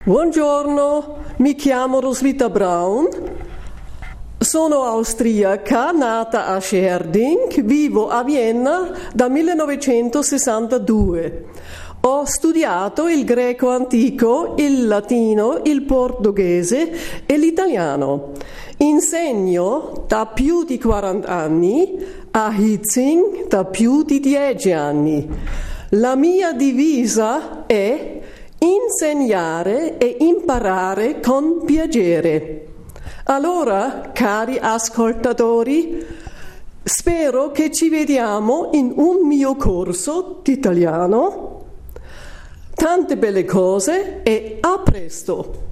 Buongiorno, mi chiamo Roswitha Braun, sono austriaca, nata a Scherding, vivo a Vienna dal 1962. Ho studiato il greco antico, il latino, il portoghese e l'italiano. Insegno da più di 40 anni a Hietzing da più di 10 anni. La mia divisa è insegnare e imparare con piacere. Allora, cari ascoltatori, spero che ci vediamo in un mio corso di italiano. Tante belle cose e a presto!